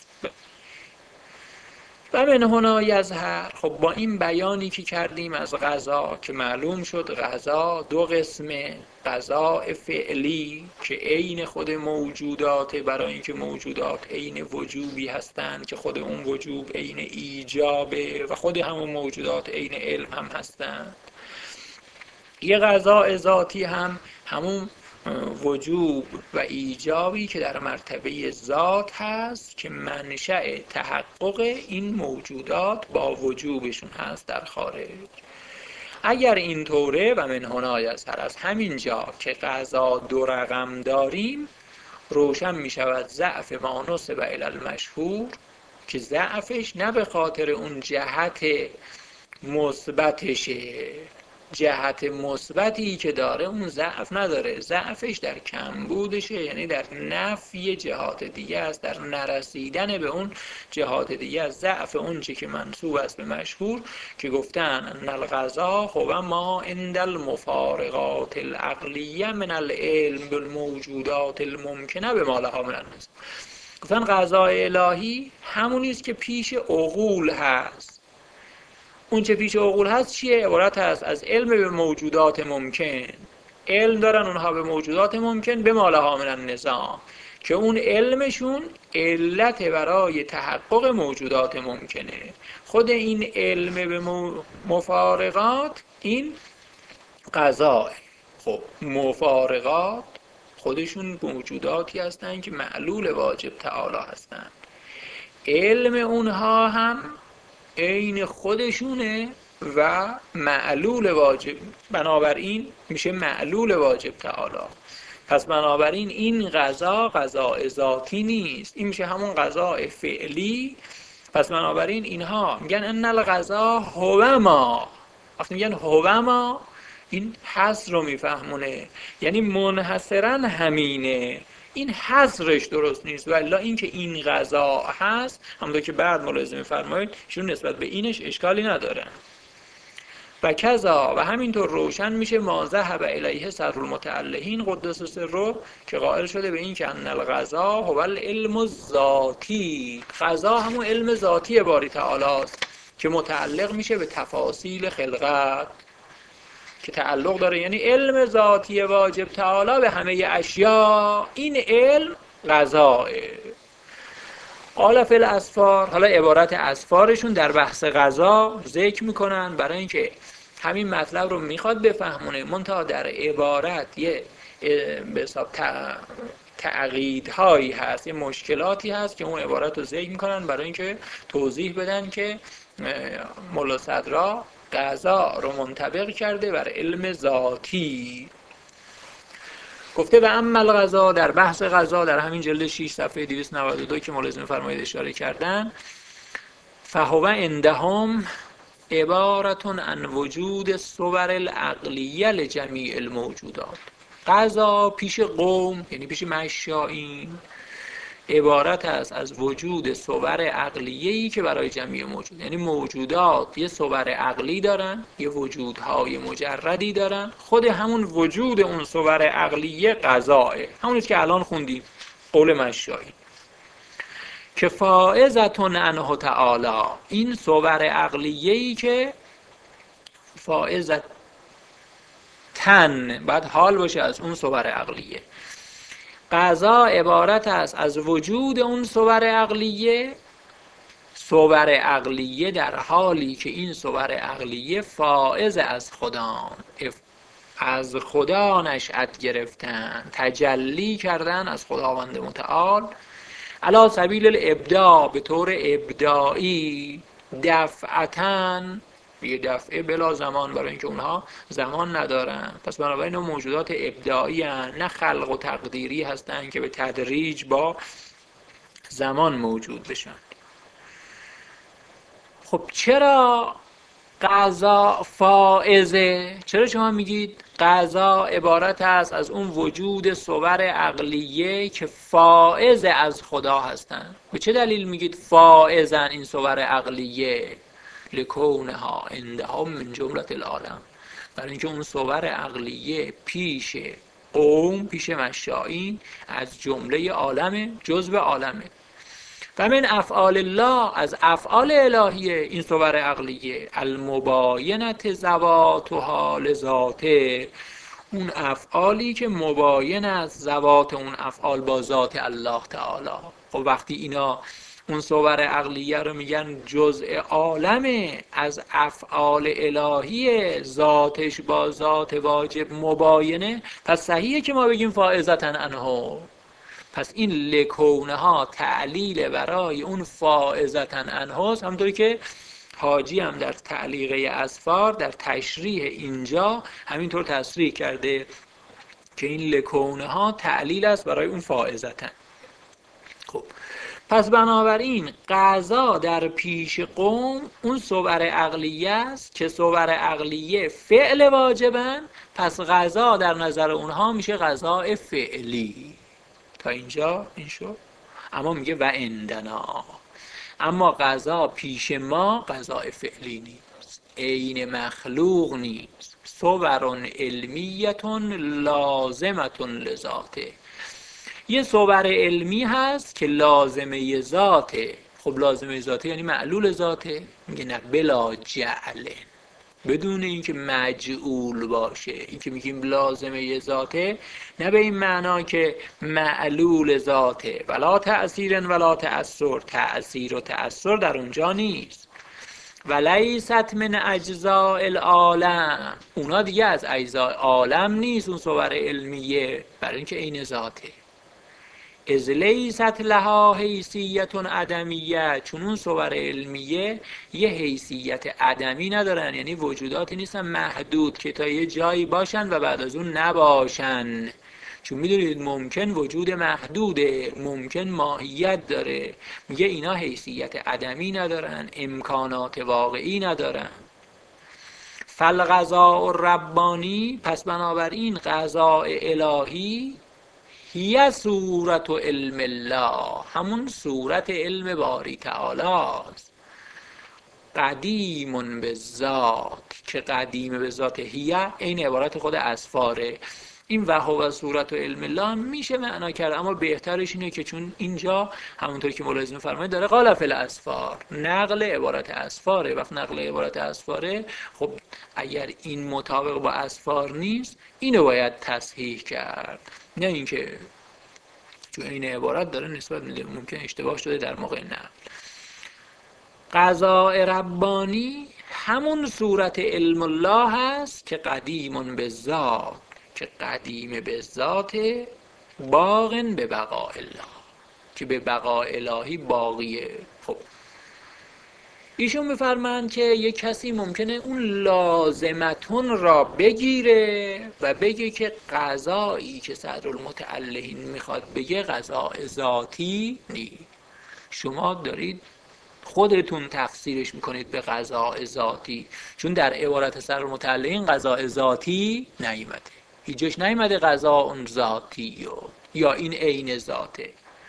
و من هنا یظهر، خب با این بیانی که کردیم از قضا که معلوم شد قضا دو قسمه، قضاء فعلی که عین خود موجودات، برای اینکه موجودات عین وجوبی هستند که خود اون وجوب عین ایجابه و خود همون موجودات عین علم هم هستند. یه قضاء ذاتی هم همون وجوب و ایجابی که در مرتبه ذات هست که منشأ تحقق این موجودات با وجوبشون هست در خارج. اگر اینطوره و من هنا یظهر، از همین جا که قضا دو رقم داریم روشن می شود ضعف ما نسب الی المشهور، که ضعفش نه به خاطر اون جهت مثبتشه، جهت مثبتی که داره اون ضعف نداره، ضعفش در کمبودشه، یعنی در نفی جهات دیگه است، در نرسیدن به اون جهات دیگه است. ضعف اون چی که منسوب است به مشهور که گفتن ان القضا هو ما عند المفارقات العقلیه من العلم بالموجودات الممکنه بما لها من النظر. گفتن قضای الهی همونی است که پیش عقول هست. اون چه پیش عقول هست چیه؟ عبارت هست از علم به موجودات ممکن. علم دارن اونها به موجودات ممکن به ما لها من النظام، که اون علمشون علت برای تحقق موجودات ممکنه. خود این علم به مفارقات این قضا. خب مفارقات خودشون موجوداتی هستن که معلول واجب تعالی هستن، علم اونها هم عین خودشونه و معلول واجب، بنابراین میشه معلول واجب تعالی. پس بنابراین این قضا قضاء ذاتی نیست، این میشه همون قضاء فعلی. پس بنابراین اینها میگن ان القضا هو ما، وقتی میگن هو ما این حصر رو میفهمونه، یعنی منحصرا همینه، این حصرش درست نیست. والا این که این قضا هست، همونطور که بعد ملاحظه می‌فرمایید، ایشون نسبت به اینش اشکالی ندارن. و کذا و همینطور روشن میشه ما ذهب الیه سر المتعلهین قدس سره که قائل شده به این که ان القضا هو العلم الذاتی، قضا همون علم ذاتی باری تعالی است که متعلق میشه به تفاصیل خلقت، که تعلق داره، یعنی علم ذاتی واجب تعالی به همه اشیاء، این علم قضاه. قال فی الاسفار، حالا عبارت اسفارشون در بحث قضا ذکر میکنن برای اینکه همین مطلب رو میخواد بفهمونه، منتها در عبارت یه به حساب تعقیدهایی هست، یه مشکلاتی هست که اون عبارت رو ذکر میکنن برای اینکه توضیح بدن که مولا صدرا قضا رو منطبق کرده بر علم ذاتی. گفته و اما القضا، در بحث قضا در همین جلد 6 صفحه 292 که ملازم فرمایید اشاره کردن، فهو عندهم عبارة عن وجود الصور العقلیه لجمیع الموجودات. قضا پیش قوم یعنی پیش مشایین عبارت است از وجود صور عقلیه‌ای که برای جمیع موجود، یعنی موجودات یه صور عقلی دارن، یه وجودهای مجردی دارن، خود همون وجود اون صور عقلیه قضاه، همونیست که الان خوندیم قول مشایین که فائزتون عنه تعالی، این صور عقلیه‌ای که فائزتن بعد حال باشه از اون صور عقلیه، قضا عبارت است از وجود اون صور عقلیه، صور عقلیه در حالی که این صور عقلیه فائز از خدا، از خدا نشأت گرفتن، تجلی کردن از خداوند متعال، علی سبیل الابداع، به طور ابداعی، دفعتن، یه دفعه بلا زمان، برای اینکه اونها زمان ندارن، پس بنابراین اون موجودات ابداعی هستند، نه خلق و تقدیری هستند که به تدریج با زمان موجود بشن. خب چرا قضا فائزه؟ چرا شما میگید قضا عبارت است از اون وجود صور عقلیه که فائز از خدا هستند؟ به چه دلیل میگید فائزن این صور عقلیه؟ لکونها عندهم من جملة العالم، برای اینکه اون صور عقلیه پیش قوم، پیش مشایین از جمله عالمه، جزء عالمه. و من افعال الله، از افعال الهیه این صور عقلیه، المباینت ذواتها لذاته، اون افعالی که مباین است ذوات اون افعال با ذات الله تعالی. خب وقتی اینا اون صور عقلیه رو میگن جزء عالمه، از افعال الهیه، ذاتش با ذات واجب مباینه، پس صحیحه که ما بگیم فائزتن عنه. پس این لکونه ها تعلیل برای اون فائزتن عنه است، همونطوری که حاجی هم در تعلیقه اسفار در تشریح اینجا همینطور تصریح کرده که این لکونه ها تعلیل است برای اون فائزتن. خب پس بنابراین قضا در پیش قوم اون صور عقلیه است که صور عقلیه فعل واجبن، پس قضا در نظر اونها میشه قضاء فعلی. تا اینجا این شد. اما میگه و عندنا، اما قضا پیش ما قضاء فعلی نیست، عین مخلوق نیست، صور علمیتون لازمتون لذاته، یه صور علمی هست که لازمه ذاته. خب لازمه ذاته یعنی معلول ذاته؟ میگه نه، بلا جعل، بدون اینکه مجعول باشه. این که میگیم لازمه ذاته نه به این معنا که معلول ذاته، ولا تأثیر ولا تأثر، تأثیر و تأثر در اونجا نیست. ولیست من اجزاء العالم، اونا دیگه از اجزاء عالم نیست اون صور علمیه، برای اینکه عین ذاته. از لیست لها حیثیت عدمیه، چون اون صور علمیه یه حیثیت عدمی ندارن، یعنی وجوداتی نیستن محدود که تا یه جایی باشن و بعد از اون نباشن. چون میدونید ممکن وجود محدوده، ممکن ماهیت داره، میگه اینا حیثیت عدمی ندارن، امکانات واقعی ندارن. فالقضاء الربانی، پس بنابراین قضاء الهی هی صورت علم الله، همون صورت علم باری تعالی است، قدیم بالذات، که که قدیم به ذات هیه این عبارت خود اسفاره. این وهو صورت و علم الله میشه معنا کرد، اما بهترش اینه که چون اینجا همونطور که ملاحظه می‌فرمایید داره قال فی الاسفار، نقل عبارت اسفاره. وقت نقل عبارت اسفاره، خب اگر این مطابق با اسفار نیست اینو باید تصحیح کرد، نه اینکه چون این عبارت داره نسبت میده ممکن اشتباه شده در موقع نقل. قضاء ربانی همون صورت علم الله هست که قدیم به ذات، که قدیم به ذات، باقٍ به بقاء الله، که به بقاء الهی باقیه. خب ایشون میفرمایند که یک کسی ممکنه اون لازمتون را بگیره و بگه که قضایی که صدرالمتعلقین میخواد بگه قضاء ذاتی نیست. شما دارید خودتون تفسیرش میکنید به قضاء ذاتی، چون در عبارت صدرالمتعلقین قضاء ذاتی نیامده، هیچ نیامده قضاء ذاتی یا این عین ذاته،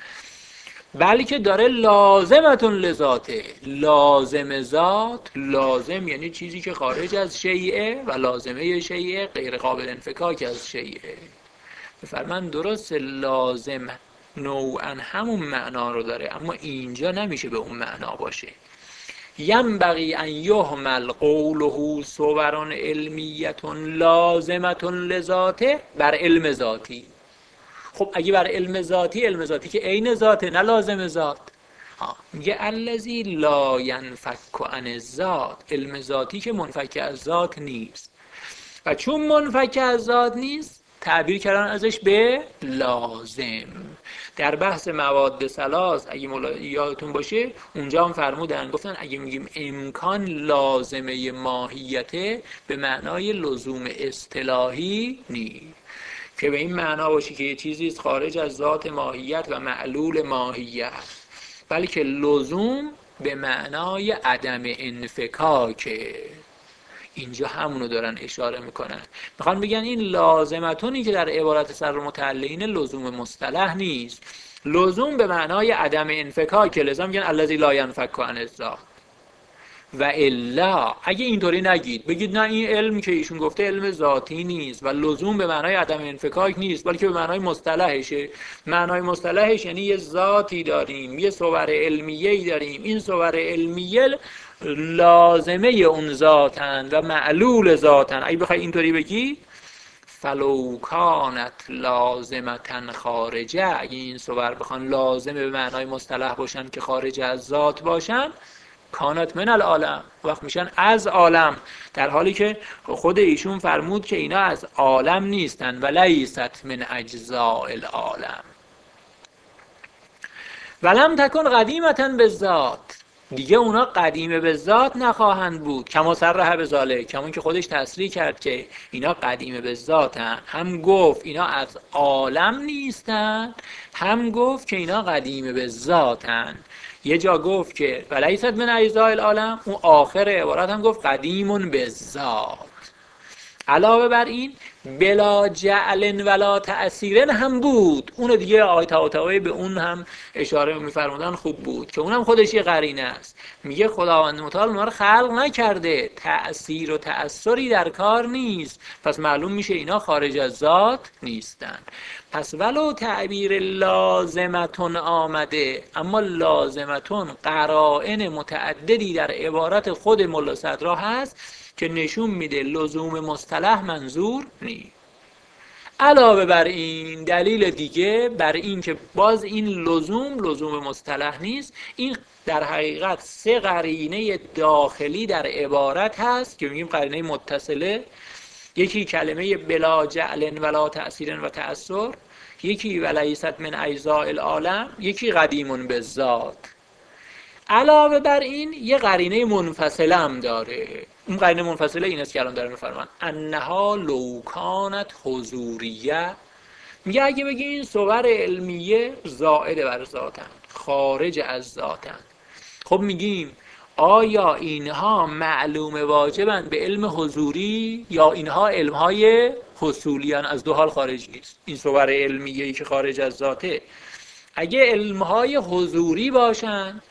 بلکه داره لازمتون لذاته. لازم ذات، لازم یعنی چیزی که خارج از شیئه و لازمه شیئه غیر قابل انفکاک از شیئه. بفرمان درست لازم نوعا همون معنا رو داره، اما اینجا نمیشه به اون معنا باشه. ینبغی ان یحمل قوله صور علمیه لازمه لذاته بر علم ذاتی. خب اگه بر علم ذاتی که عین ذاته نه لازم ذات، میگه الذی لا ینفک عن الذات، علم ذاتی که منفک از ذات نیست، و چون منفک از ذات نیست تعبیر کردن ازش به لازم. در بحث مواد ثلاث اگه یادتون باشه اونجا هم فرمودن، گفتن اگه میگیم امکان لازمه ماهیته به معنای لزوم اصطلاحی نیست، که به این معنا باشه که یه چیزی خارج از ذات ماهیت و معلول ماهیت، بلکه لزوم به معنای عدم انفکاکه. اینجا همونو دارن اشاره میکنن، میخوان بگن این لازمتونی که در عبارت صدرالمتعلقین لزوم مصطلح نیست، لزوم به معنای عدم انفکاکه، لذا میگن الذی لا ینفک عن الذات. و الا اگه اینطوری نگید، بگید نه این علم که ایشون گفته علم ذاتی نیست و لزوم به معنای عدم انفکاک نیست، بلکه به معنای مصطلحشه. معنای مصطلحش یعنی یه ذاتی داریم، یه صور علمیه‌ای داریم، این صور علمیه لازمه اون ذاتن و معلول ذاتن. اگه بخوای اینطوری بگی فلو کانت لازمتن خارجه، اگه این صور بخوان لازمه به معنای مصطلح باشن که خارج از ذات باشن، کانت من العالم، وقت میشن از عالم، در حالی که خود ایشون فرمود که اینا از عالم نیستن و لیست من اجزاء العالم. ولم تکن قدیمتاً بالذات، دیگه اونا قدیمه به ذات نخواهند بود. کما صرح بذالک، کما که خودش تصریح کرد که اینا قدیمه به ذاتن، هم گفت اینا از عالم نیستن، هم گفت که اینا قدیمه به ذاتن. یه جا گفت که ولیست من اجزاء العالم، اون آخر عبارت هم گفت قدیمون به ذات. علاوه بر این بلا جعل ولا تأثیر هم بود، اون دیگه آیه طباطبایی به اون هم اشاره می‌فرمودن، خوب بود که اونم خودش یه قرینه است. میگه خداوند متعال اونها رو خلق نکرده، تأثیر و تأثری در کار نیست، پس معلوم میشه اینا خارج از ذات نیستن. پس ولو تعبیر لازمتون آمده، اما لازمتون قرائن متعددی در عبارت خود ملا صدرا هست که نشون میده لزوم مصطلح منظور نیست. علاوه بر این دلیل دیگه بر این که باز این لزوم مصطلح نیست، این در حقیقت سه قرینه داخلی در عبارت هست که میگیم قرینه متصله. یکی کلمه بلا جعل ولا تأثیر و تأثر، یکی ولیست من اجزاء العالم، یکی قدیمون به ذات. علاوه بر این یه قرینه منفصله هم داره. اون قرینه منفصله این است که الان دارم می‌فرمان انها لو کانت حضوریه، میگه اگه بگی این صور علمیه زائد بر ذاتن، خارج از ذاتن، خب میگیم آیا اینها معلوم واجبن به علم حضوری یا اینها علمهای حصولیان؟ از دو حال خارج نیست. این صور علمیه‌ای که خارج از ذاته اگه علمهای حضوری باشن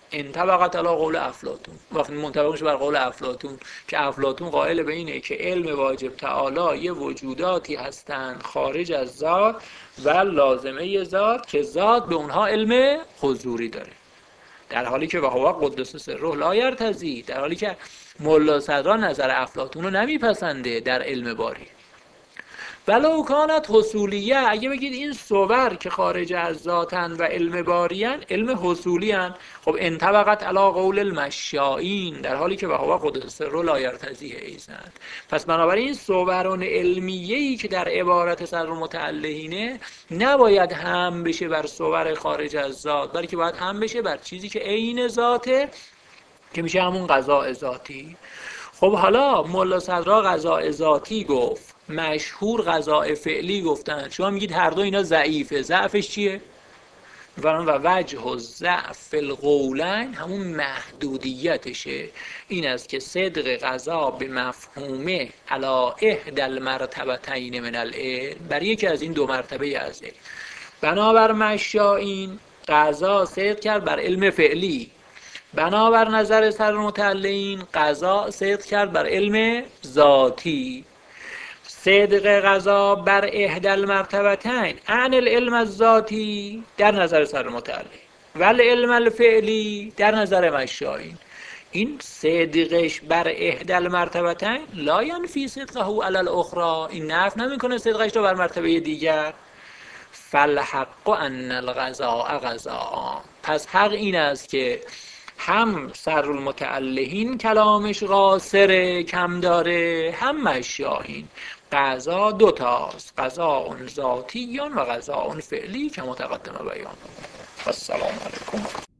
انطبقت علی قول افلاطون. وقتی منطبق میشه بر قول افلاطون که افلاطون قائل به اینه که علم واجب تعالی یه وجوداتی هستند خارج از ذات و لازمه ذات که ذات به اونها علم حضوری داره، در حالی که وهو قدس سره لا یرتضی، در حالی که ملا صدرا نظر افلاطون رو نمیپسنده در علم باری. ولو کانت حصولیه، اگه بگید این صور که خارج از ذاتن و علم باریان علم حصولیان، خب انطبقت علی قول المشائین، در حالی که وهو قدس سره لا یرتضیه ایزن. پس بنابراین صوران علمیه‌ای که در عبارت صدر المتعلهینه نباید هم بشه بر صور خارج از ذات، بلکه باید هم بشه بر چیزی که عین ذاته که میشه همون قضاء ذاتی. خب حالا ملا صدرا قضاء ذاتی گفت، مشهور قضاء فعلی گفتن، شما میگید هر دو اینا ضعیفه. ضعفش چیه؟ و وجه الضعف القولین همون محدودیتشه، این است که صدق قضا به مفهومه علی احدی المرتبتین من العلم، بر یکی از این دو مرتبه از علم. بنابر مشائین قضا صدق کرد بر علم فعلی، بنابر نظر صدر المتعلهین قضا صدق کرد بر علم ذاتی. صدق قضا بر احدی المرتبتین عن العلم الذاتی در نظر صدر المتعلهین و العلم الفعلی در نظر مشائین. این صدقش بر احدی المرتبتین لا ینفی صدقه علی الاخرى، این نفی نمیکنه صدقش رو بر مرتبه دیگر. فالحق ان القضاء قضاء، پس حق این است که هم صدر المتعلهین کلامش قاصره، کم داره، هم مشائین. قضا دوتاست، قضاء ذاتی و قضاء فعلی که متقدم بیان. السلام علیکم.